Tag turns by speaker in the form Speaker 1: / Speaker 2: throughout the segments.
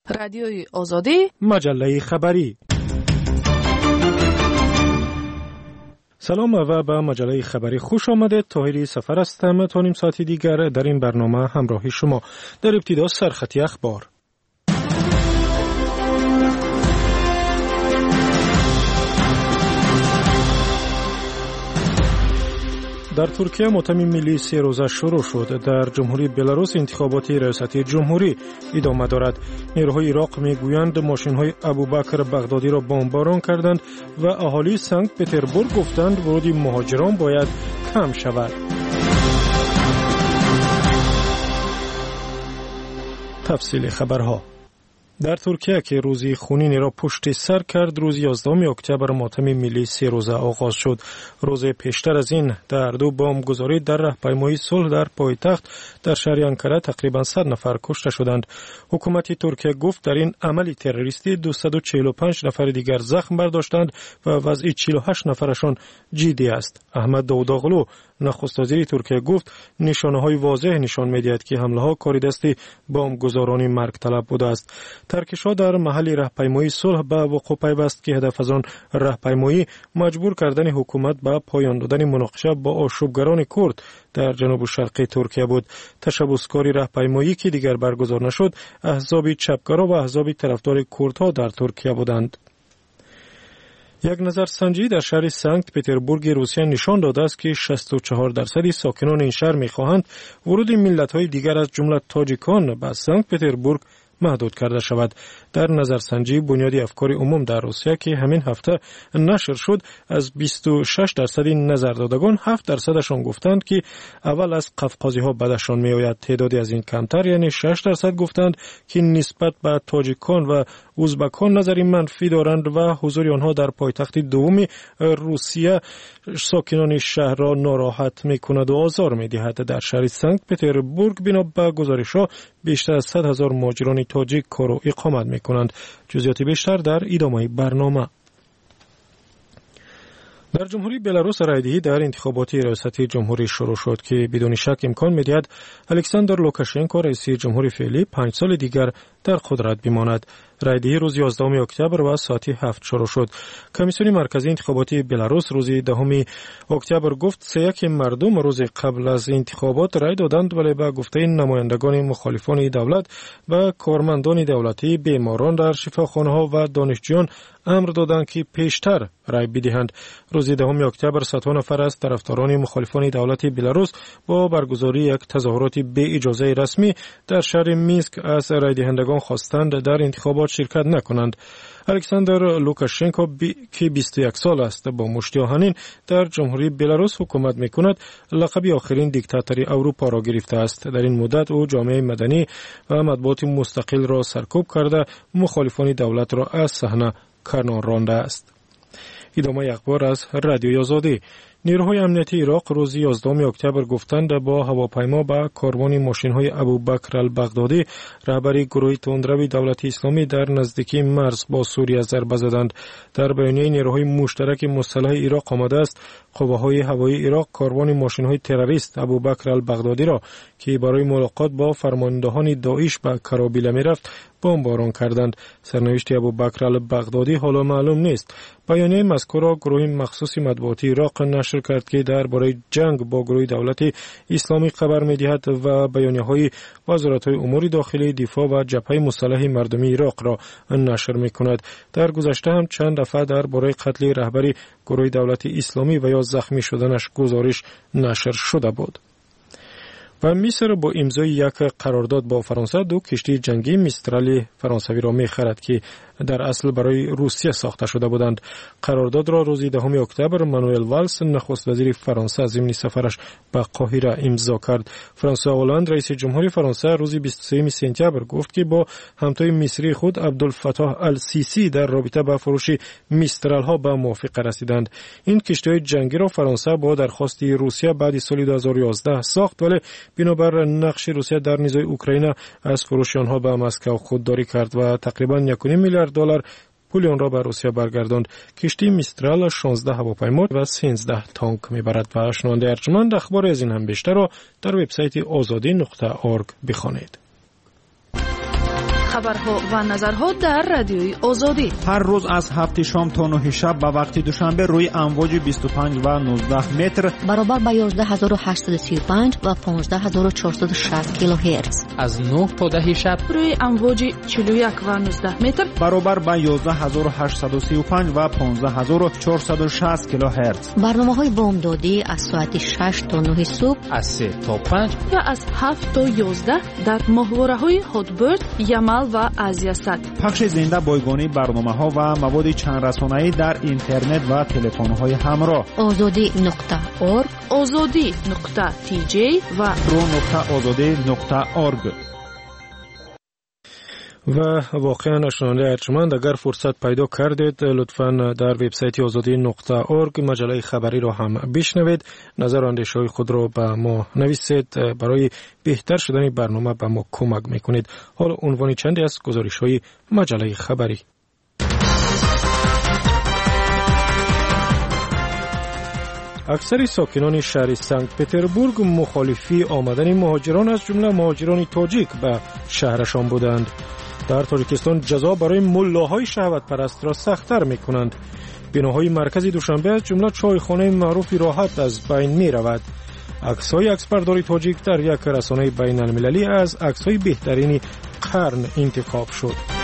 Speaker 1: رادیوی آزادی،
Speaker 2: مجله خبری. سلام و به مجله خبری خوش آمده. طاهری سفر هستم تا نیم ساعتی دیگر در این برنامه همراهی شما. در ابتدا سرخطی اخبار. در ترکیه ماتم ملی 3 روزه شروع شد. در جمهوری بلاروس انتخابات ریاستی جمهوری ادامه دارد. نیروهای عراق میگویند ماشین‌های ابوبکر بغدادی را بمباران کردند و اهالی سنت پتربورگ گفتند ورود مهاجران باید کم شود. تفصیل خبرها. در ترکیه که روزی خونینی را پشت سر کرد، روز 11 اکتبر ماتم ملی 3 روزه آغاز شد. روز پیشتر از این در دو بمبگذاری در راهپیمایی صلح در پایتخت در شهر انکره تقریبا 100 نفر کشته شدند. حکومت ترکیه گفت در این عمل تروریستی 245 نفر دیگر زخم برداشتند و وضع 48 نفرشان جدی است. احمد داوداغلو نخست وزیر ترکیه گفت نشانه‌های واضح نشان می‌دهد که حمله‌ها کار دست بمبگذاران مرگ طلب بوده است. ترکش‌ها در محل راهپیمایی صلح به وقوع پیوست که هدف از آن راهپیمایی مجبور کردن حکومت به پایان دادن مناقشه با آشوبگران کرد در جنوب شرقی ترکیه بود. تشبثکاری راهپیمایی که دیگر برگزار نشد، احزاب چپگرا و احزاب طرفدار کردها در ترکیه بودند. یک نظرسنجی در شهر سنت پتربورگ روسیه نشان داده است که 64% ساکنان این شهر می‌خواهند ورود ملت‌های دیگر از جمله تاجیکان به سنت پتربورگ محدود کرده شود. در نظرسنجی بنیادی افکار عموم در روسیه که همین هفته نشر شد، از 26% نظردادگان 7%شان گفتند که اول از قفقازی‌ها بدشان می‌آید. تعدادی از این کمتر یعنی 6% گفتند که نسبت به تاجیکان و ازبکان نظری منفی دارند و حضور آنها در پایتخت دوم روسیه ساکنان شهر را ناراحت می‌کند و آزار می‌دهد. در شهر سنت پتربورگ بنا به گزارش‌ها بیشتر از 100,000 مهاجران تاجیک کار و اقامت می‌کنند. جزئیات بیشتر در ادامه برنامه. در جمهوری بلاروس رایدهی در انتخابات ریاستی جمهوری شروع شد که بدون شک امکان می‌دهد الکساندر لوکاشنکو رئیس جمهوری فعلی 5 سال دیگر در قدرت بماند. رایدهی روز 11 اکتبر و ساعت 7 شروع شد. کمیسیون مرکزی انتخاباتی بلاروس روز 10 اکتبر گفت 3/1 مردم روز قبل از انتخابات رای دادند، ولی به گفته نمایندگان مخالفان دولت و کارمندان دولتی، بیماران در شفاخانه‌ها و دانشجویان امر دادند که پیشتر رای بدهند. روز 10 اکتبر صدها نفر از طرفداران مخالفان دولت بلاروس با برگزاری یک تظاهرات بی اجازه رسمی در شهر مینسک از رای دهندگان خواستند در انتخابات شرکت نکنند. الکساندر لوکاشنکو که 21 سال است با مشتی آهنین در جمهوری بلاروس حکومت میکند، لقب آخرین دیکتاتوری اروپا را گرفته است. در این مدت او جامعه مدنی و مطبوعات مستقل را سرکوب کرده مخالفان دولت را از صحنه کنار رانده است. ادامه اخبار از رادیوی آزادی. نیروهای امنیتی عراق روز 11 اکتبر گفتند با هواپیما به کاروان ماشین‌های ابوبکر البغدادی رهبر گروه تندروی دولت اسلامی در نزدیکی مرز با سوریه ضربه زدند. در بیانیه نیروهای مشترک مسلح عراق آمده است قوه‌های هوایی عراق کاروان ماشین‌های تروریست ابوبکر البغدادی را که برای ملاقات با فرماندهان داعش به کرابیل می‌رفت بمباران کردند. سرنوشت ابوبکر البغدادی حالا معلوم نیست. بیانیه مذکور را گروه مخصوص مطبوعاتی عراق نشر کرد که درباره جنگ با گروه دولت اسلامی خبر می‌دهد و بیانیه‌های وزارت‌های امور داخلی، دفاع و جبهه مسلح مردمی عراق را نشر می‌کند. در گذشته هم چند دفعه درباره قتل رهبر گروه دولت اسلامی و یا زخمی شدنش گزارش نشر شده بود. و مصر با امضای یک قرارداد با فرانسه 2 کشتی جنگی میسترال فرانسوی را می‌خرد که در اصل برای روسیه ساخته شده بودند. قرارداد را روز 10 اکتبر مانوئل والس نخست وزیر فرانسه ضمن سفرش به قاهره امضا کرد. فرانسوا هولند رئیس جمهور فرانسه روز 23 سپتامبر گفت که با همتای مصری خود عبدالفتاح السیسی در رابطه با فروش میسترال ها به موافقه رسیدند. این کشتی‌های جنگی را فرانسه با درخواست روسیه بعد سال 2011 ساخت، ولی بنابر نقش روسیه در نزاع اوکراین از فروش آنها به مسکو خودداری کرد و تقریبا 1.5 میلیارد دلار پول آن را به روسیه برگرداند. کشتی میسترال 16 هواپیما و 13 تانک میبرد. و شنونده ارجمند اخبار از این هم بیشتر را در وبسایت azadi.org بخوانید.
Speaker 1: خبرها و نظرها در رادیوی آزادی.
Speaker 3: هر روز از 7 شام تا 9 شب به وقت دوشنبه روی امواج 25 و 19 متر
Speaker 4: برابر با 11835 و 15460 کیلوهرتز.
Speaker 5: از 9 تا 10 شب
Speaker 1: روی امواج 41 و 19 متر
Speaker 3: برابر با 11835 و 15460 کیلوهرتز.
Speaker 4: برنامه‌های بامدادی از ساعت 6 تا 9 صبح،
Speaker 5: از 3 تا 5
Speaker 1: و از 7 تا 11 در ماهواره‌های هاتبرد، یمل و آزیاست.
Speaker 3: پخش زنده بایگانی برنامه‌ها و مواد چند رسانه‌ای در اینترنت و تلفن‌های همراه.
Speaker 4: azadi.org،
Speaker 1: azadi.tj و
Speaker 3: pro.azadi.org.
Speaker 2: و واقعا شنونده ارجمند، اگر فرصت پیدا کردید لطفاً در وبسایت azadi.org مجله خبری را هم بشنوید. نظر و اندیشه‌های خود را به ما نویسید. برای بهتر شدن برنامه به ما کمک میکنید. حالا عنوان چندی از گزارش‌های مجله خبری. اکثر ساکنان شهر سنت پتربورگ مخالفی آمدن مهاجران از جمله مهاجران تاجیک به شهرشان بودند. در تاجیکستان جزا برای ملاهای شهوت پرست را سخت‌تر می‌کنند. بناهای مرکزی دوشنبه از جمله چایخانه معروفی راحت از بین می‌رود. عکس‌های عکسبرداری تاجیک در یک رسانه بین‌المللی از عکس‌های بهترین قرن انتخاب شد.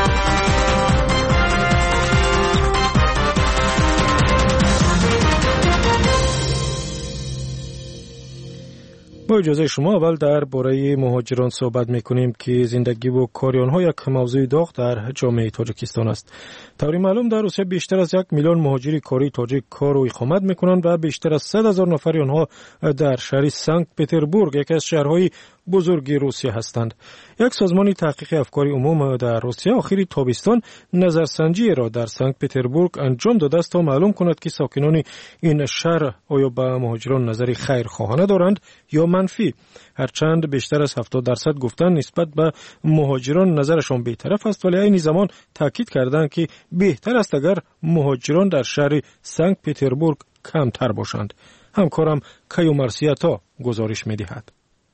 Speaker 2: با اجازه شما اول در باره مهاجران صحبت میکنیم که زندگی و کار آنها یک موضوع داغ در جامعه تاجیکستان است. طوری معلوم در روسیه بیشتر از 1 میلیون مهاجر کاری تاجیک کار و اقامت میکنند و بیشتر از 100,000 نفر آنها در شهر سنت پتربورگ، یکی از شهرهای بزرگ روسیه هستند. یک سازمان تحقیق افکار عموم در روسیه آخر تابستان نظرسنجی را در سنت پتربورگ انجام داده است تا معلوم کند که ساکنان این شهر آیا به مهاجران نظری خیرخواهانه دارند یا منفی. هرچند بیشتر از 70% گفتند نسبت به مهاجران نظرشان بی‌طرف است، ولی عین زمان تاکید کردند که بهتر است اگر مهاجران در شهر سنت پتربورگ کمتر باشند. همکارم کیو مرسیتا گزارش می‌دهد.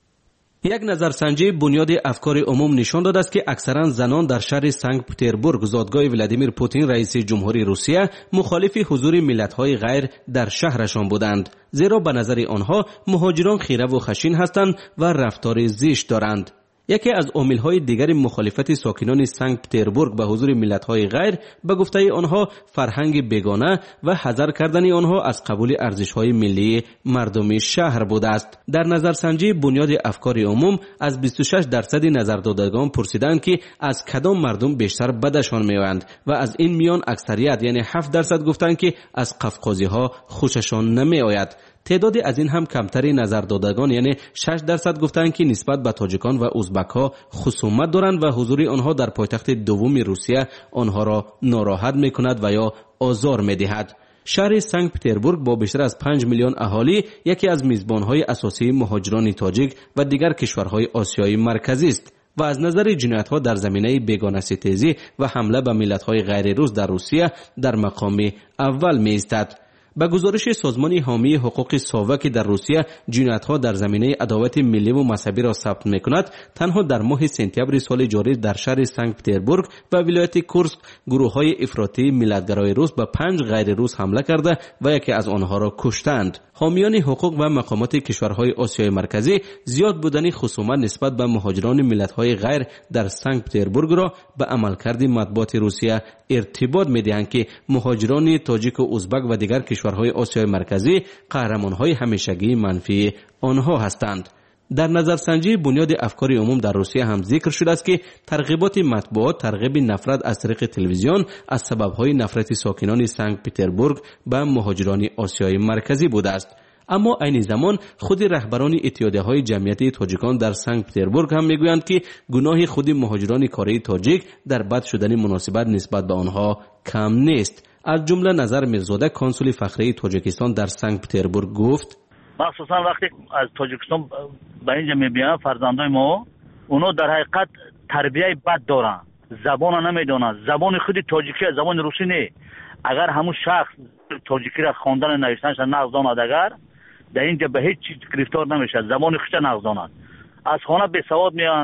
Speaker 6: یک نظرسنجی بنیاد افکار عموم نشان داده است که اکثرا زنان در شهر سنت پتربورگ، زادگاه ولادیمیر پوتین رئیس جمهوری روسیه، مخالف حضور ملت‌های غیر در شهرشان بودند، زیرا به نظر آنها مهاجران خیره و خشین هستند و رفتار زشت دارند. یکی از عامل‌های دیگر مخالفت ساکنان سنت پتربورگ به حضور ملت‌های غیر به گفته آنها فرهنگ بیگانه و حذر کردن آنها از قبول ارزش‌های ملی مردم شهر بوده است. در نظرسنجی بنیاد افکار عموم از 26% نظردادگان پرسیدند که از کدام مردم بیشتر بدشان می‌آید و از این میان اکثریت یعنی 7% گفتند که از قفقازی‌ها خوششان نمی‌آید. تعداد از این هم کمتری نظردادگان یعنی 6% گفتند که نسبت به تاجیکان و ازبک‌ها خصومت دارند و حضور آنها در پایتخت دوم روسیه آنها را ناراحت می‌کند و یا آزار می‌دهد. شهر سنت پتربورگ با بیشتر از 5 میلیون اهالی یکی از میزبان‌های اساسی مهاجران تاجیک و دیگر کشورهای آسیای مرکزی است و از نظر جنایت‌ها در زمینه بیگانه‌ستیزی و حمله به ملت‌های غیر روس در روسیه در مقام اول می‌ایستد. به گزارش سازمان حامی حقوق ساواک در روسیه، جنایت‌ها در زمینه عداوت ملی و مذهبی را ثبت می‌کند. تنها در ماه سپتامبر سال جاری در شهر سنت پتربورگ و ولایت کورسک گروه‌های افراطی ملت‌گرای روس به 5 غیر روس حمله کرده و یکی از آنها را کشتند. حامیان حقوق و مقامات کشورهای آسیای مرکزی زیاد بودن خصومت نسبت به مهاجران ملت‌های غیر در سنت پتربورگ را به عملکرد مطبوعات روسیه ارتباط می‌دهند که مهاجران تاجیک و ازبک و دیگر کشورهای آسیای مرکزی قهرمان‌های همیشگی منفی آنها هستند. در نظرسنجی بنیاد افکار عموم در روسیه هم ذکر شده است که ترغیبات مطبوعات ترغیب نفرت از طریق تلویزیون از سبب‌های نفرت ساکنان سنت پتربورگ به مهاجران آسیای مرکزی بوده است. اما عین زمان خود رهبران اتحادیه‌های جمعیت تاجیکان در سنت پتربورگ هم میگویند که گناه خود مهاجران کاری تاجیک در بد شدن مناسبت نسبت به آنها کم نیست. از جمله نظر میرزاده کنسول فخری تاجیکستان در سنت پتربورگ گفت:
Speaker 7: مخصوصا وقتی از تاجیکستان به اینجا میبینم فرزندای ما، اونا در حقیقت تربیه بد دارن، زبان نمیدونن، زبان خود تاجیکی زبان روسی نه. اگر همون شخص تاجیکی را خواندن نوشتنش نغزاند، اگر در اینجا به هیچ چیز گرفتار نمیشه، زبان خودش نغزاند. از خانه بی سواد میان،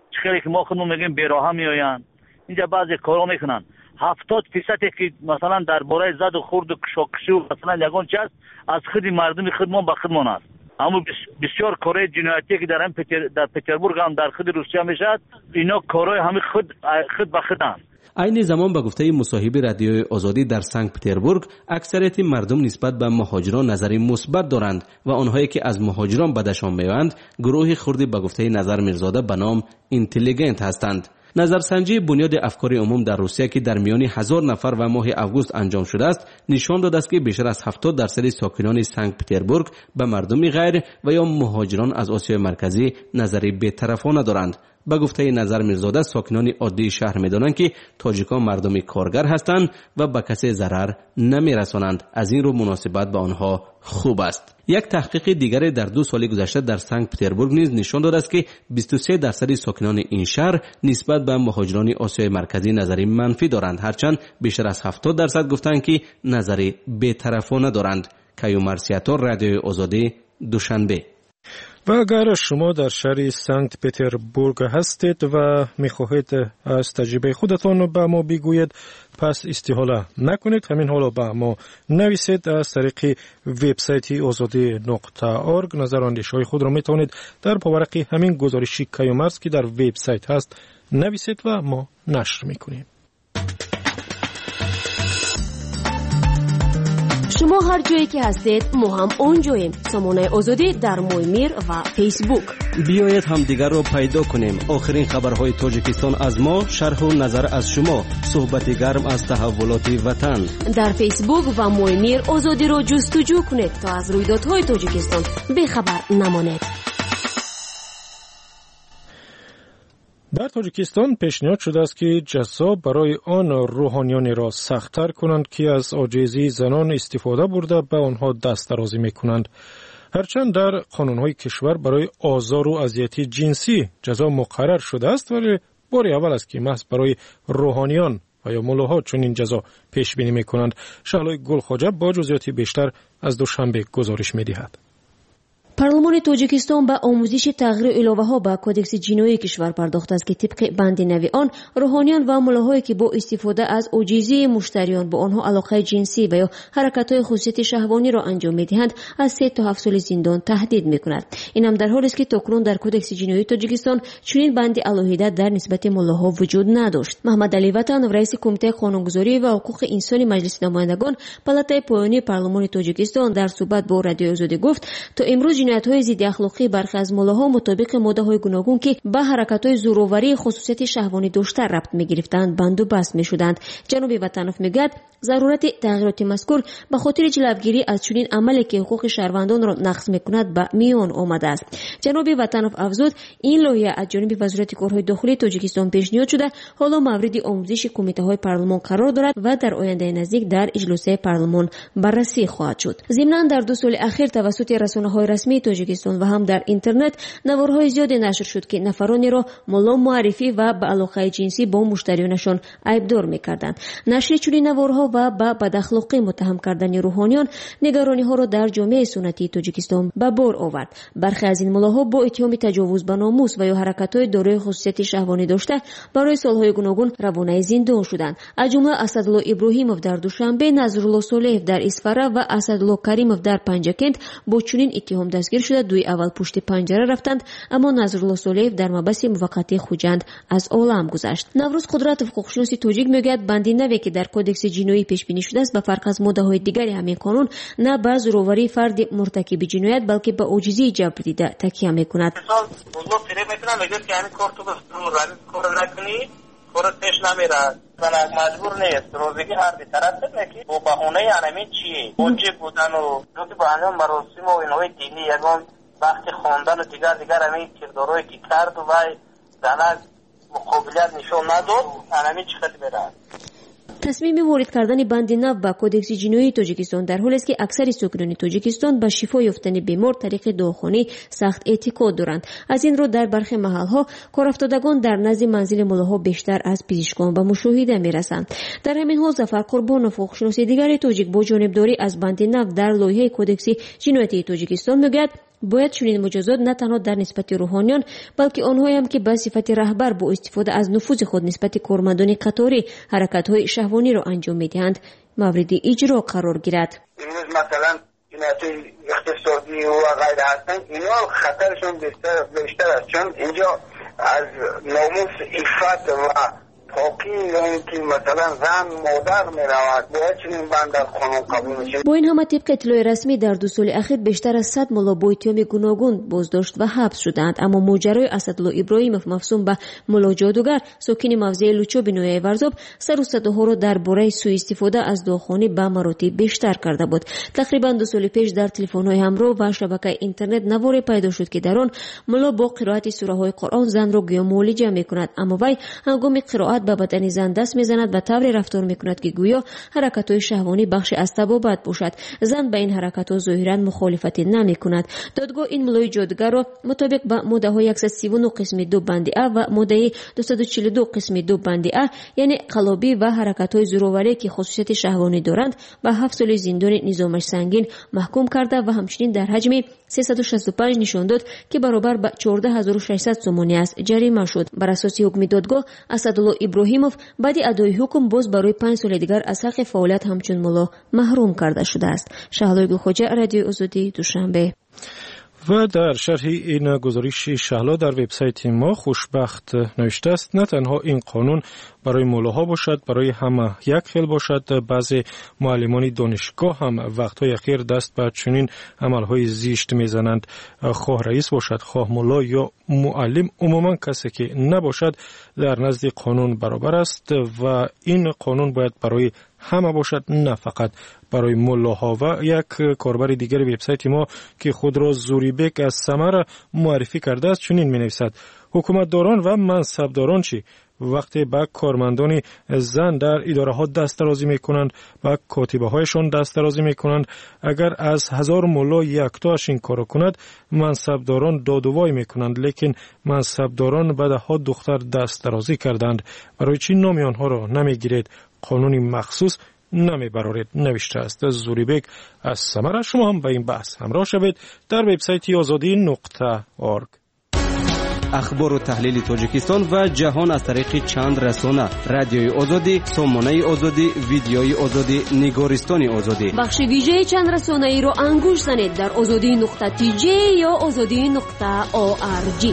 Speaker 7: خیلی که ما خودمون میگیم بیراه میآیند. اینجا بعضی کارا میکنن. 70% که مثلا درباره زد و خورد و کشاکشی و مثلا یگان چیز از خود مردم خودمان به خودمان است. اما بسیار کارهای جنایتی که در پتربورگ هم در خود روسیه میشد، اینا کارهای همه خود به خود است.
Speaker 6: عین زمان به گفته مصاحب رادیوی آزادی در سنت پتربورگ، اکثریت مردم نسبت به مهاجران نظری مثبت دارند و آنهایی که از مهاجران بدشان میآیند گروهی خردی به گفته نظر میرزاده به نام اینتلیگنت هستند. نظرسنجی بنیاد افکار عموم در روسیه که در میان 1000 نفر و ماه اوگوست انجام شده است نشان داده است که بیشتر از 70% ساکنان سنت پتربورگ به مردم غیر و یا مهاجران از آسیای مرکزی نظری بی‌طرفانه دارند. به گفته نظر میرزاده ساکنان عادی شهر میدانند که تاجیکان مردم کارگر هستند و به کسی ضرر نمیرسانند. از این رو مناسبت به آنها خوب است. یک تحقیق دیگر در 2 سال گذشته در سنت پتربورگ نیز نشان داده است که 23% ساکنان این شهر نسبت به مهاجران آسیای مرکزی نظری منفی دارند، هرچند بیشتر از 70% گفتند که نظری بی‌طرفانه دارند. کیومرسیاتور، رادیوی آزادی، دوشنبه.
Speaker 2: و اگر شما در شهر سنت پتربورگ هستید و میخواهید از تجربه خودتان به ما بگویید، پس استحاله نکنید، همین حالا به ما نویسید. از طریق وبسایت azadi.org نظر و اندیشه‌های خود را میتونید در پاورق همین گزارشی کیومرس که در وبسایت هست نویسید و ما نشر میکنیم.
Speaker 8: شما هر جایی که هستید ما هم اونجاییم. سامانه آزادی در مویمیر و فیسبوک.
Speaker 6: بیایید همدیگر رو پیدا کنیم. آخرین خبرهای تاجیکستان از ما، شرح و نظر از شما، صحبت گرم از تحولات وطن.
Speaker 8: در فیسبوک و مویمیر آزادی رو جستجو کنید تا از رویدادهای تاجیکستان بی‌خبر نمانید.
Speaker 2: در تاجیکستان پیشنهاد شده است که جزا برای آن روحانیانی را سخت‌تر کنند که از عاجزی زنان استفاده برده به آنها دست درازی می‌کنند. هرچند در قانون‌های کشور برای آزار و اذیت جنسی جزا مقرر شده است، ولی بار اول است که محض برای روحانیان و یا ملاها چنین جزا پیش بینی می‌کنند. شعلای گلخواجه با جزئیات بیشتر از دوشنبه گزارش می‌دهد.
Speaker 8: پارلمان تاجیکستان با آموزش تغییر الهه‌ها با کدکس جنایی کشور پرداخته است که طبق بند نوی آن روحانیان و ملاهایی که با استفاده از عاجزی مشتریان با آنها علاقه جنسی و یا حرکت‌های خصوصی شهوانی را انجام می‌دهند از 3 تا 7 سال زندان تهدید می‌کند. این هم در حالی است که تاکنون در کدکس جنایی تاجیکستان چنین بند علیحده در نسبت ملاها وجود نداشت. محمد علی وطن، رئیس کمیته قانونگذاری و حقوق انسانی مجلس نمایندگان پالاتای پایانی پارلمان تاجیکستان در صحبت با رادیو آزادی گفت تا امروز جنایت‌های ضد اخلاقی برخی از ملاها مطابق ماده‌های گوناگون که به حرکت‌های زورآوری خصوصیت شهوانی داشته ربط می‌گرفتند بند و بست می‌شدند. جناب وطنوف میگوید ضرورت تغییرات مذکور به خاطر جلوگیری از چنین عملی که حقوق شهروندان را نقض می‌کند به میان آمده است. جناب وطنوف افزود این لایحه از جانب وزارت کارهای داخلی تاجیکستان پیشنهاد شده، حالا مورد آموزش کمیته‌های پارلمان قرار دارد و در آینده نزدیک در اجلاس پارلمان بررسی خواهد شد. ضمناً در 2 سال اخیر توسط رسانه‌های رسمی تاجیکستان و هم در اینترنت نوارهای زیادی نشر شد که نفرانی را ملا معرفی و به علاقه جنسی با مشتریانشان عیبدار می‌کردند. نشر چنین نوارها و به بداخلاقی متهم کردن روحانیان نگرانی‌ها را در جامعه سنتی تاجیکستان به بار آورد. برخی از این ملاها با اتهام تجاوز به ناموس و یا حرکت‌های دارای خصوصیت شهوانی داشته برای سال‌های گوناگون روانه زندان شدند. از جمله اسدالله ابراهیموف در دوشنبه، نظرالله صالح در اسفره و اسدالله کریموف در پنجکند با چنین اتهام دستگیر شده. دوی اول پشت پنجره رفتند، اما نظرالله صالح در مبحث موقتی خوجند از عالم گذشت. نوروز قدرت حقوقشناس تاجیک میگوید بند نوی که در کدکس جنایی پیش بینی شده است به فرق از ماده‌های دیگری همین قانون نه به زورآوری فرد مرتکب جنایت بلکه به عاجزی جبر دیده تکیه میکند.
Speaker 9: کورت پیش نمیره من مجبور نیست روزگی هر دی طرف نکی و بهونه انمی چیه اوجه بودن و دوتی بهانه مراسم و اینوی دینی یکم وقتی خواندن و دیگر همین کردارهایی که کرد و دانه مقابلیت نشون نداد انمی چقدر میره.
Speaker 8: تصمیم وارد کردن بند نو با کدکس جنایی تاجیکستان در حالی است که اکثر ساکنان تاجیکستان به شفا یافتن بیمار طریق داروخانه سخت اعتقاد دارند. از این رو در برخی محل‌ها کارافتادگان در نزد منزل ملاها بیشتر از پزشکان به مشاهده می‌رسند. در همین حال ظفر قربانوف حقوقشناس دیگر تاجیک با جانبداری از بند نو در لایحه کدکس جنایتی تاجیکستان میگوید باید چنین مجازات نه تنها در نسبت روحانیان بلکه آنهایی هم که به صفت رهبر با استفاده از نفوذ خود نسبت کارمندان قطاری حرکت‌های شهوانی را انجام می‌دهند مورد اجرا قرار گیرد.
Speaker 9: امروز مثلا جنایت اقتصادی و غیره هستن، اینا خطرشون بیشتر است، چون اینجا از ناموس، عفت و پاکی یعنی که مثلا زن مادر می رود باید چنین بند در قانون قبول میشه.
Speaker 8: با این همه طبق اطلاع رسمی در 2 سال اخیر بیشتر از 100 ملا با اتهام گوناگون بازداشت و حبس شدند، اما ماجرای اسدالله ابراهیموف مفسوم به ملا جادوگر ساکن موضع لوچو بنوی ورزاب سر و صداها را درباره سوء استفاده از دعاخوانی به مراتب بیشتر کرده بود. تقریبا 2 سال پیش در تلفن‌های همراه و شبکه اینترنت نواری پیدا شد که در آن ملا با قرائت سوره‌های قرآن زن را گویا معالجه می‌کند، اما وی هنگام قرائت به بدن زن دست میزند و طوری رفتار میکند که گویا حرکت‌های شهوانی بخش از طبابت باشد. زن به این حرکت‌ها ظاهراً مخالفت نمی‌کند. دادگاه این ملای جادوگر را مطابق با ماده‌های 139 قسم 2 بند ا و ماده 242 قسم 2 بند ا یعنی قلابی و حرکت‌های زورآوری که خصوصیت شهوانی دارند به 7 سال زندان نظامش سنگین محکوم کرده و همچنین در حجم 365 نشان داد که برابر به 14600 سومانی است جریمه شد. بر اساس حکم دادگاه اسدالله ابراهیموف بعد ادای حکم باز برای 5 سال دیگر از حق فعالیت همچون ملا محروم کرده شده است. شهلا گلخوجه، رادیو آزادی، دوشنبه.
Speaker 2: و در شرح این گزارش شهلا در وبسایت ما خوشبخت نوشته است نه تنها این قانون برای مولاها باشد، برای همه یک خیل باشد. بعضی معلمان دانشگاه هم وقتهای اخیر دست به چنین عملهای زشت میزنند. خواه رئیس باشد، خواه مولا یا معلم، عموما کسی که نباشد در نزد قانون برابر است و این قانون باید برای همه باشد، نه فقط برای مولاها. و یک کاربر دیگر وبسایت ما که خود را زوریبک از سمر معرفی کرده است چنین می‌نویسد: حکومتداران و منصبداران چی؟ وقتی به کارمندان زن در اداره ها دست درازی میکنند و کاتبه هایشان دست درازی میکنند، اگر از 1000 مولا یکتاش این کارو کند منصبداران دادوای میکنند، لیکن منصبداران به ده ها دختر دست درازی کردند. برای چی نامی آنها را نمیگیرید؟ قانونی مخصوص نمیبرارید، نوشته است زوریبک از سمره. شما هم به این بحث همراه شوید در وبسایت azadi.org.
Speaker 6: اخبار و تحلیل تاجیکستان و جهان از طریق چند رسانه: رادیوی آزادی، سامانه آزادی، ویدیوی آزادی، نگارستان آزادی.
Speaker 8: بخش ویژه چند رسانه ای رو انگوش زنید در azadi.tj یا azadi.org.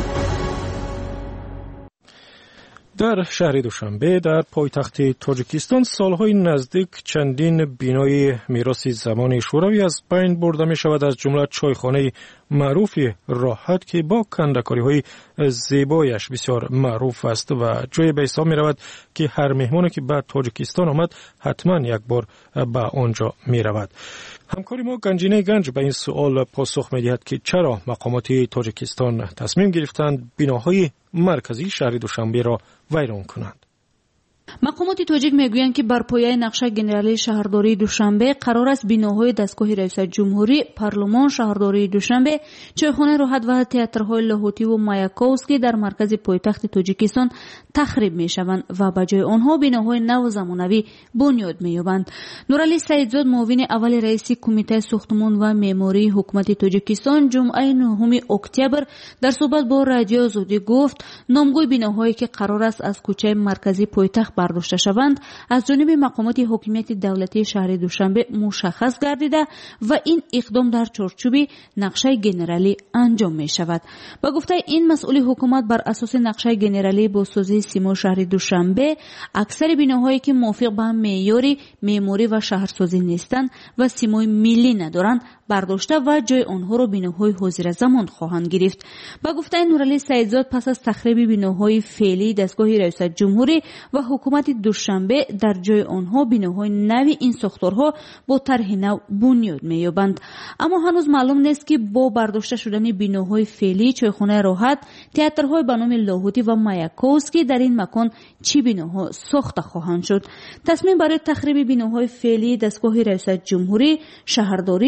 Speaker 2: در شهر دوشنبه در پایتخت تاجیکستان سالهای نزدیک چندین بینای میراث زمان شوروی از بین برده می شود، از جمله چایخانه معروف راحت که با کندکاری‌های زیبایش بسیار معروف است و جای به حساب می رود که هر مهمانی که به تاجیکستان آمد حتما یک بار به آنجا می رود. همکاری ما گنجینه گنج به این سوال پاسخ می دهد که چرا مقامات تاجیکستان تصمیم گرفتند بیناهای مرکزی شهر دوشنبه را ویران کنند.
Speaker 1: مقامات تاجیک میگویند که بر پایه نقشه گنرالی شهرداری دوشنبه قرار است بیناهای دستگاه رئیس جمهوری، پارلمان شهرداری دوشنبه، چایخانه راحت و تئاترهای لاهوتی و مایاکووسکی در مرکز پایتخت تاجیکستان تخریب میشوند و به جای آنها بیناهای نو و زمانوی بنیاد مییابند. نورعلی سعیدزاد، معاون اول رئیس کمیته ساختمان و معماری حکومت تاجیکستان، جمعه 9 اکتبر در صحبت با رادیو آزادی گفت نامگوی بیناهایی که قرار است از کوچه مرکزی پایتخت برداشته شوند از جانب مقامات حکومت دولتی شهر دوشنبه مشخص گردیده و این اقدام در چارچوب نقشه گنرالی انجام می شود. با گفته این مسئول حکومت بر اساس نقشه گنرالی بازسازی سیما شهر دوشنبه اکثر بیناهایی که موافق به معیار معماری و شهرسازی نیستند و سیمای ملی ندارند برداشته و جای آنها را بیناهای حاضر زمان خواهند گرفت. با گفته نورعلی سعیدزاد پس از تخریب بیناهای فعلی دستگاه رئیس جمهوری و حکومت دوشنبه در جای آنها بیناهای نوی این ساختارها با طرح نو بنیاد می‌یابند. اما هنوز معلوم نیست که با برداشته شدن بیناهای فعلی چایخانه راحت، تئاترهای به نام لاهوتی و مایاکووسکی در این مکان چی بیناها ساخته خواهند شد. تصمیم برای تخریب بیناهای فعلی دستگاه رئیس جمهوری، شهرداری، چایخانه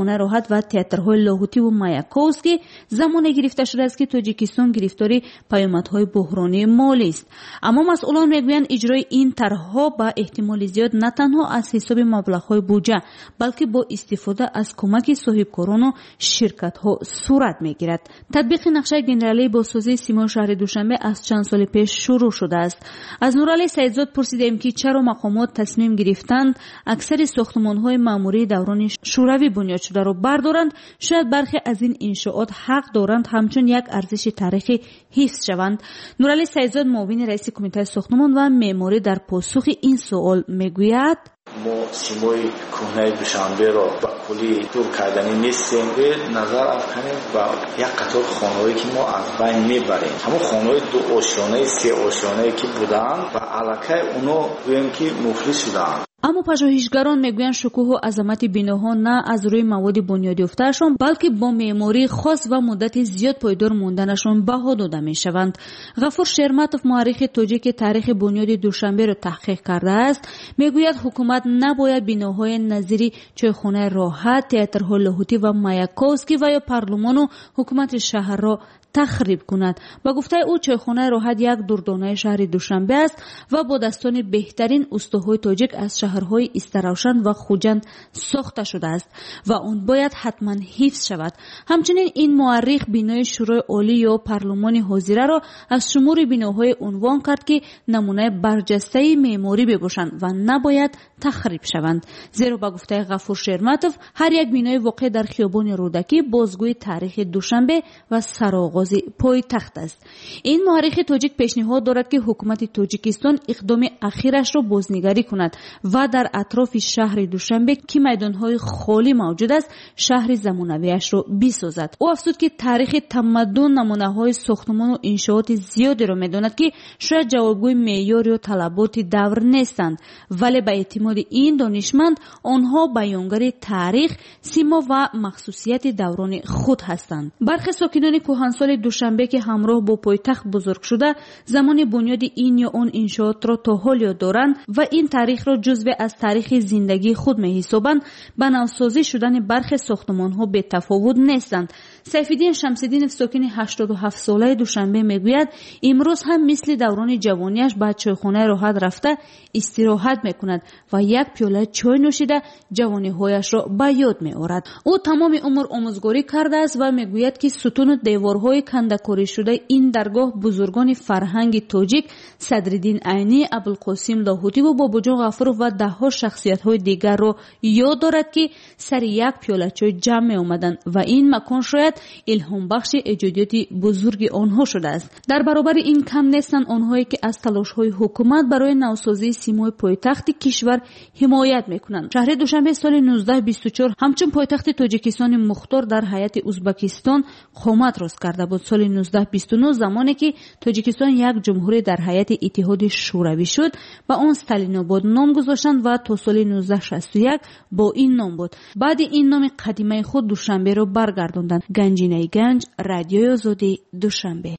Speaker 1: چایخانه راحت و تئاترهای لاهوتی و مایاکوفسکی زمان گرفته شده است که تاجیکستان گرفتاری پیامدهای بحرانی مالی است. اما مسئولان میگویند اجرای این طرحها با احتمال زیاد نه تنها از حساب مبلغ‌های بودجه بلکه با استفاده از کمک صاحبکاران و شرکت‌ها صورت میگیرد. تطبیق نقشه گنرالی بازسازی سیما شهر دوشنبه از چند سال پیش شروع شده است. از نورعلی سیدزاد پرسیدیم که چرا مقامات تصمیم گرفتند اکثر ساختمان‌های معموری دوران شوروی بنیاد شده را بردارند. شاید برخی از این انشاءات حق دارند همچون یک ارزش تاریخی حفظ شوند. نورعلی سیدزاد معاون رئیس کمیته ساختمان و معماری در پاسخ این سوال میگوید
Speaker 10: ما سیمای کهنه دوشنبه را با کلی دور کردنی نیستیم. به نظر افکنیم و یک قطار خانه‌ای که ما از بین میبریم، همون خانه‌های 2 آشیانه 3 آشیانه که بودن و علاقه اونا گویم که مفلس شدن.
Speaker 1: اما پژوهشگران میگویند شکوه و عظمت بناها نه از روی مواد بنیاد یافته‌شان بلکه با معماری خاص و مدت زیاد پایدار موندنشان بها داده میشوند. غفور شرمتوف مورخ تاجیک تاریخ بنیاد دوشنبه را تحقیق کرده است. میگوید حکومت نباید بناهای نظیری چایخانه راحت، تئاترهای لاهوتی و مایاکوفسکی و یا پارلمان و حکومت شهر را تخریب کند. با گفته او چایخانه راحت یک دردانه شهر دوشنبه است و با دستان بهترین استوهای تاجیک از شهرهای استراوشن و خوجند ساخته شده است و آن باید حتما حفظ شود. همچنین این مورخ بنای شورای عالی یا پارلمان حاضره را از شمور بناهای عنوان کرد که نمونه برجسته معماری بباشند و نباید تخریب شوند. زیرا با گفته غفور شرمتوف هر یک بنای واقع در خیابان رودکی بازگوی تاریخ دوشنبه و سرآغاز پایتخت است. این مورخ تاجیک پیشنهاد دارد که حکومت تاجیکستان اقدام اخیرش را بازنگری کند و در اطراف شهر دوشنبه که میدانهای خالی موجود است شهر زمانویش را بسازد. او افزود که تاریخ تمدن نمونه‌های ساختمان و انشاءات زیادی را می‌داند که شاید جوابگوی معیار یا طلبات دور نیستند، ولی به اعتماد این دانشمند آنها بیانگر تاریخ، سیما و مخصوصیت دوران خود هستند. برخی ساکنان کهنسال دوشنبه که همراه با پایتخت بزرگ شده زمان بنیاد این یا آن انشاءات را تا حال یاد دارند و این تاریخ را جزو از تاریخ زندگی خود می‌حسابند. به نوسازی شدن برخی ساختمان‌ها به تفاوت نیستند. سیفالدین شمس‌الدین ساکن 87 ساله دوشنبه میگوید امروز هم مثل دوران جوانیش به چایخانه راحت رفته استراحت میکند و یک پیاله چای نوشیده جوانی‌هایش را به یاد می‌آورد. او تمام عمر آموزگاری کرده است و میگوید که ستون و دیوارهای کنده‌کاری شده این درگاه بزرگان فرهنگ تاجیک صدرالدین عینی، ابوالقاسم لاهوتی و باباجان غفورov و ده‌ها شخصیت‌های دیگر را یاد دارد که سر یک پیاله چای جمع می‌آمدند و این مکان شاید الهام بخش ایجادیات بزرگ آنها شده است. در برابر این کم نیستند آنهایی که از تلاش‌های حکومت برای نوسازی سیمای پایتخت کشور حمایت می‌کنند. شهر دوشنبه سال 1924 همچون پایتخت تاجیکستان مختار در هیئت ازبکستان قامت راست کرده بود. سال 1929 زمانی که تاجیکستان یک جمهوری در هیئت اتحاد شوروی شد با آن استالیناباد نام گذاشتند و تا سال 1961 با این نام بود. بعد این نام قدیمی خود دوشنبه را برگرداندند. گنجینه گنج، رادیوی آزادی، دوشنبه.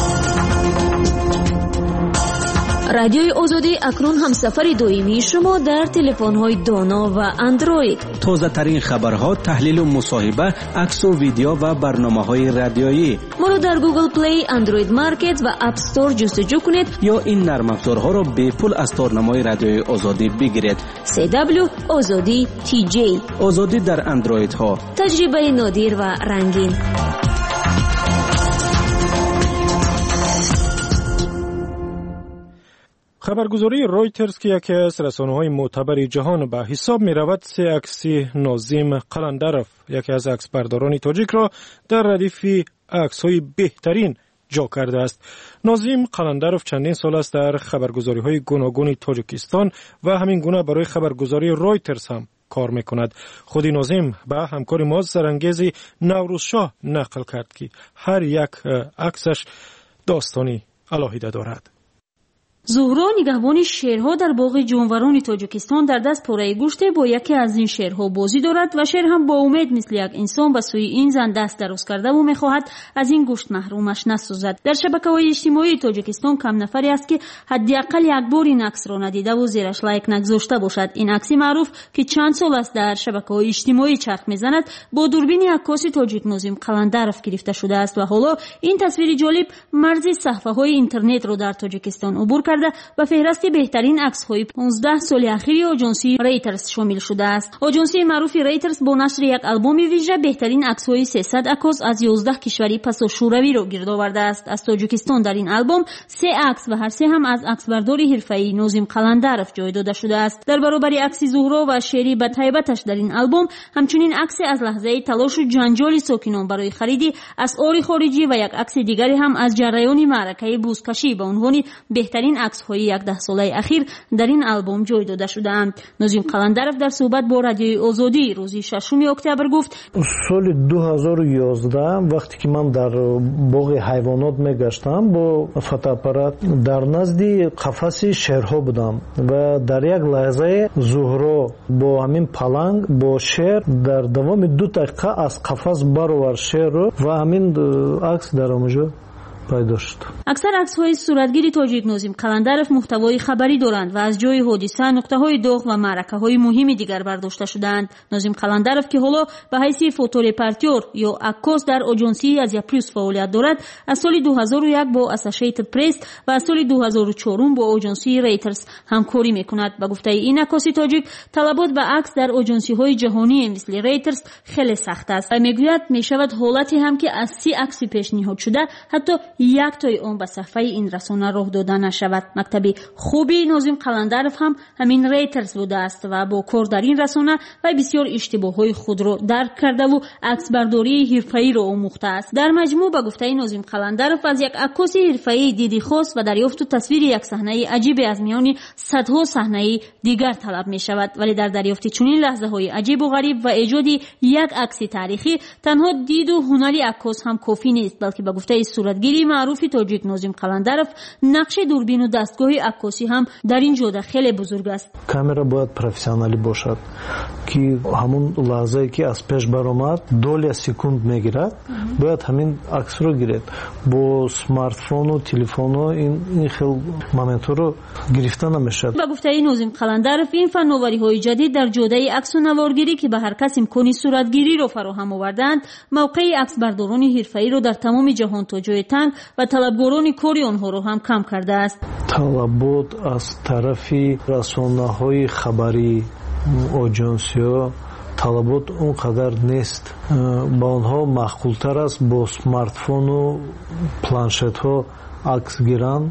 Speaker 8: رادیوی آزادی اکنون هم سفر دائمی شما در تلفن‌های دانا و اندروید.
Speaker 6: تازه ترین خبرها، تحلیل و مصاحبه، عکس و ویدیو و برنامه‌های رادیویی.
Speaker 8: ما رو در گوگل پلی، اندروید مارکت و اپ استور جستجو کنید
Speaker 6: یا این نرم افزارها را به پول از تارنمای رادیوی آزادی بگیرید.
Speaker 8: CW آزادی TJ.
Speaker 6: آزادی در اندروید ها.
Speaker 8: تجربه نادر و رنگین.
Speaker 2: خبرگزاری رویترز که یکی از رسانه‌های معتبر جهان به حساب می‌رود، 3 عکس ناظم قلندروف، یکی از عکسبرداران تاجیک را در ردیف عکس‌های بهترین جا کرده است. ناظم قلندروف چندین سال است در خبرگزاری‌های گوناگون تاجیکستان و همین گونه برای خبرگزاری رویترز هم کار می‌کند. خود ناظم به همکار ما سرانگیز نوروزشاه نقل کرد که هر یک عکسش داستانی علاهیده دارد.
Speaker 1: زهرا نگهبان شیرها در باغ جانوران تاجیکستان در دست پاره گوشت با یکی از این شیرها بازی دارد و شیر هم با امید مثل یک انسان به سوی این زن دست دراز کرده و میخواهد از این گوشت محرومش نسازد. در شبکه‌های اجتماعی تاجیکستان کم نفری است که حداقل یک بار این عکس را ندیده و زیرش لایک نگذاشته باشد. این عکس معروف که چند سال است در شبکه‌های اجتماعی چرخ میزند با دوربین عکاس تاجیک ناظم قلندرов گرفته شده است و حالا این تصویر جالب مرز صفحه‌های اینترنت را در تاجیکستان عبور کرده و فهرست بهترین عکس‌های 15 سال اخیر آژانسی ریترز شامل شده است. آژانسی معروف ریترز با نشر یک آلبوم ویژه بهترین عکس‌های 300 عکاس از 11 کشوری پس از شوروی را گرد آورده است. از تاجیکستان در این آلبوم 3 عکس و هر سه هم از عکسبردار حرفه‌ای ناظم قلندرов جای داده شده است. در برابر عکس زهرا و شعری به طیبتش در این آلبوم همچنین عکس از لحظه تلاش و جنجال ساکنان برای خرید اسعار خارجی و یک عکس دیگری هم از جریان معرکه بوزکشی به عنوان بهترین عکس‌های 11 ساله اخیر در این آلبوم جای داده شده‌اند. ناظم قلندرов در صحبت با رادیوی آزادی روز 6 اکتبر گفت:
Speaker 11: سال 2011 وقتی که من در باغ حیوانات میگشتم با فوتوآپارات در نزد قفس شیرها بودم و در یک لحظه زهرا با همین پلنگ با شیر در دوام 2 دقیقه از قفس برآورد شیر و همین عکس در اونجا پیدا شد.
Speaker 1: اکثر عکس‌های صورتگیری تاجیک ناظم قلندرов محتوای خبری دارند و از جای حادثه، نقطه‌های داغ و معرکه‌های مهمی دیگر برداشته شدند. ناظم قلندرов که حالا به حیث فوتورپورتر یا عکاس در آژانسی از پلیس فعالیت دارد، از سال 2001 با اسوسییتد پرس و از سال 2004 با آژانسی ریترز همکاری می‌کند. به گفته این عکاس تاجیک، طلبات به عکس در آژانسی‌های جهانی مثل ریترز خیلی سخت است و میگوید میشود حالتی هم که از 30 عکس پیشنهاد شده حتی یک تای اون به صفحه این رسانه راه داده نشود. مکتب خوبی ناظم قلندرов هم همین ریترز بوده است و با کار در این رسانه و بسیار اشتباهات خود را درک کرده و عکس برداری حرفه‌ای را آموخته است. در مجموع به گفته ناظم قلندرов از یک عکاس حرفه‌ای دیدی خاص و دریافت تصویر یک صحنه عجیب از میان صدها صحنه دیگر طلب می شود، ولی در دریافت چنین لحظه‌های عجیب و غریب و ایجاد یک عکس تاریخی تنها دید و هنر عکاس هم کافی نیست، بلکه به گفته صورتگیری معروف تاجیک ناظم قلندرов نقش دوربین و دستگاه عکاسی هم در این جهت خیلی بزرگ است.
Speaker 11: کامera باید پروفسیونالی باشد که همون لحظه‌ای که از پیش برآمد دوله سکوند میگیرد باید همین عکس رو گیرد. با اسمارت فون و تلفن و این خیلی مومنت رو گرفته نمیشه.
Speaker 1: با گفته ناظم قلندرов این فناوری‌های جدید در جوده عکس و نوارگیری که به هر کس امکانی صورتگیری را فراهم آوردند، موقع عکس برداران حرفه‌ای را در تمام جهان تا جای تنگ و طلبگاران کاری آنها را هم کم کرده است.
Speaker 11: طلبات از طرف رسانه‌های خبری آژانس‌ها طلبات اونقدر نیست. با آنها معقول‌تر است با اسمارت فون و پلانشت‌ها عکس گیرن،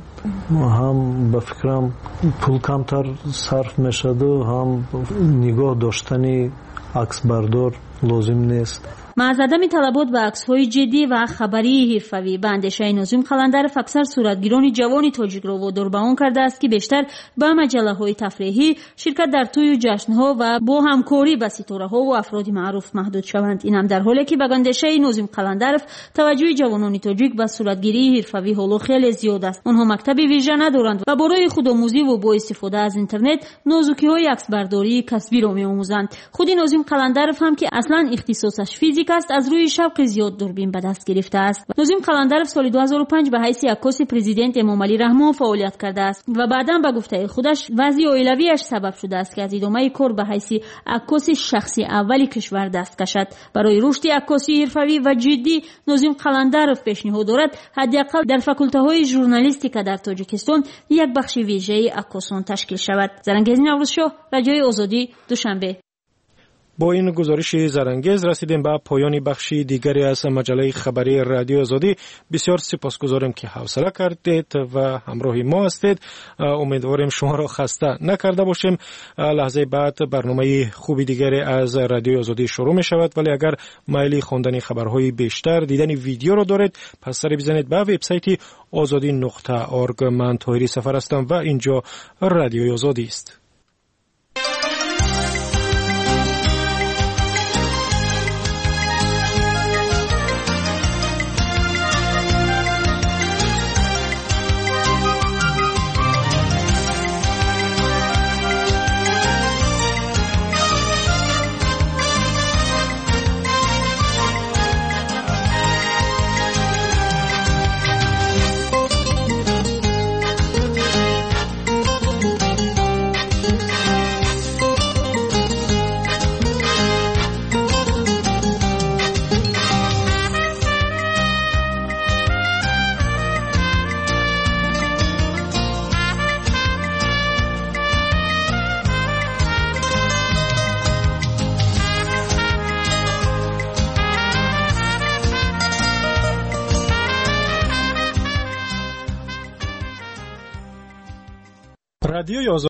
Speaker 11: هم به فکرم پول کمتر صرف میشد و هم نگاه داشتنی عکس بردار لازم نیست.
Speaker 1: از عدم طلبات به عکس‌های جدی و خبری حرفه‌ای به اندیشه ناظم قلندرов اکثر صورتگیران جوان تاجیک را وادار به آن کرده است که بیشتر به مجله‌های تفریحی، شرکت در توی و جشن‌ها و با همکاری با ستاره‌ها و افراد معروف محدود شوند. این هم در حالی که به اندیشه ناظم قلندرov توجه جوانان تاجیک به صورتگیری حرفه‌ای حالا خیلی زیاد است. آنها مکتب ویژه ندارند و برای خودآموزی و با استفاده از اینترنت نازکی‌های عکسبرداری کسبی را می‌آموزند. خود ناظم قلندرov هم که اصلاً اختصاصش فیزیک است، از روی شوق زیاد دوربین به دست گرفته است. ناظم قلندرov سال 2005 به حیث عکاس پرزیدنت امام علی رحمان فعالیت کرده است و بعداً به گفته خودش وضع عائلویش سبب شده است که از ادامه کار به حیث عکاس شخصی اولی کشور دست کشد. برای رشد عکاسی حرفه‌ای و جدی ناظم قلندرov پیشنهاد دارد حداقل در فاکولته ژورنالیستیک در تاجیکستان یک بخش ویژه عکاسان تشکیل شود. زرنگیز نوروزشاه، رادیوی آزادی، دوشنبه.
Speaker 2: با این گزارش زرنگیز رسیدیم به پایان بخشی دیگری از مجله خبری رادیو آزادی. بسیار سپاسگزارم که حوصله کردید و همراه ما هستید. امیدواریم شما را خسته نکرده باشیم. لحظه بعد برنامه خوبی دیگری از رادیو آزادی شروع می شود، ولی اگر میل خواندن خبرهای بیشتر، دیدن ویدیو را دارید، پس سری بزنید به وبسایت azadi.org. من طاهری سفر هستم و اینجا رادیو آزادی است. رادیوی